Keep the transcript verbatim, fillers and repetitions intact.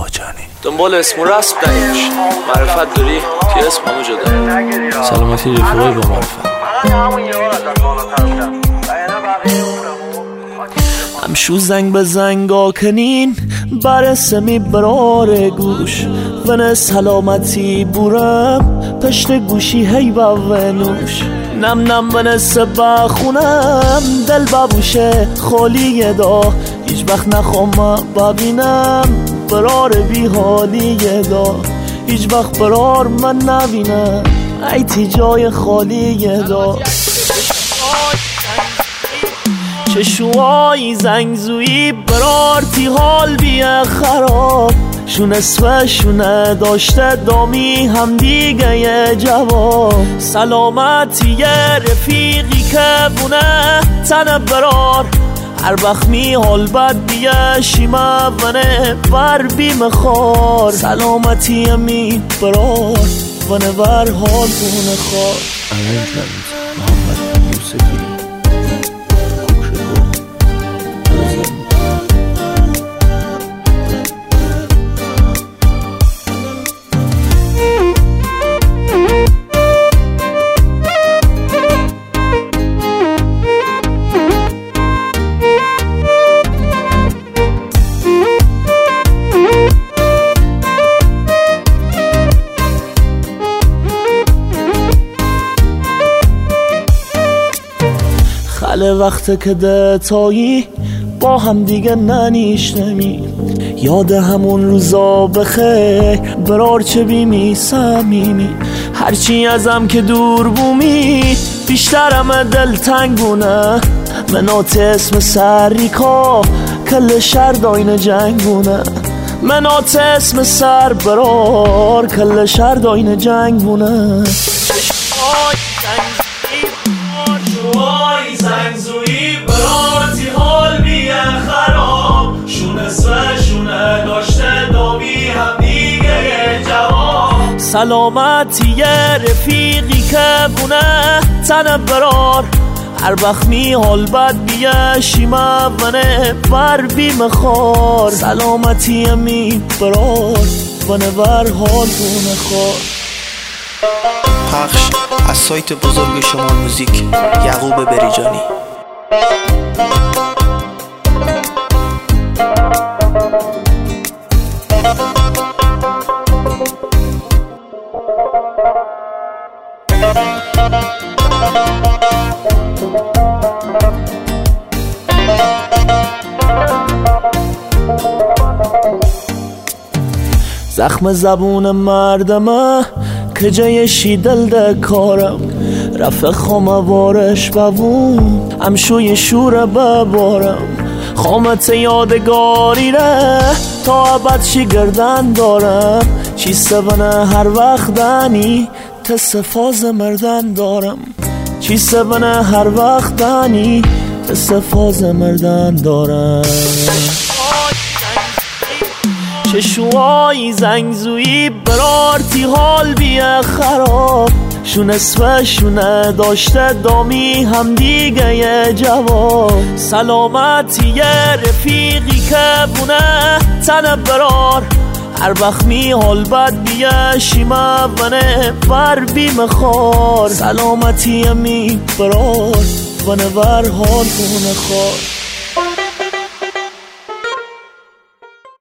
جانی. دنبال اسم و رسم نیش، معرفت داری که اسم همو جدا. سلامتی رفیقای با معرفت. همشو زنگ به زنگا کنین برسمی برار گوش ون سلامتی بورم پشت گوشی هی باونوش نم نم ون سبا خونم دل بابوشه خالیه دا هیچ وقت نخوام ببینم برار بی حالیه دا هیچ وقت برار من نبینم ای تی جای خالیه دا چشوهای زنگزویی برارتی حال بیه خراب شون اسمه شونه داشته دامی هم دیگه یه جواب سلامتی یه رفیقی که بونه تنه برار هر وقت می حال بد بیه شیمه ونه بر بیم خار سلامتی می برار ونه بر حال بونه خار امین تنید محمد یوسفی خاله وقت که دتایی با هم دیگه ننیشنمی یاد همون روزا بخیر برار چه بیمی سمیمی هرچی ازم که دور بومی بیشترم دل تنگونه منات اسم سریکا کل شهر داین جنگونه منات اسم سر برار کل شهر داین جنگونه شوهای زنگزویی برارتی حال بیه خراب شونه سوه شونه داشته دامی هم دیگه یه جواب سلامتی یه رفیقی که بونه تنه برار هر وقت می حال بد بیه شیمه ونه بر بیم خار سلامتی می برار ونه بر حال بونه خار. پخش از سایت بزرگ شما موزیک یعقوب بریجانی. زخم زبون مردمه که جای شیدل ده کارم رفع خاموارش ببون همشوی شور ببارم خامت یادگاری ره تا ابد چی گردن دارم چی سبنه هر وقت دنی تصفاز مردن دارم چی سبنه هر وقت دنی تصفاز مردن دارم چشوهای زنگزویی برارتی حال بیه خراب شون اسمه شونه داشته دامی هم دیگه یه جواب سلامتی یه رفیقی که بونه تنه برار هر وقت می حال بد بیه شیمه ونه بر بیم خار سلامتی می برار ونه بر حال بونه خار.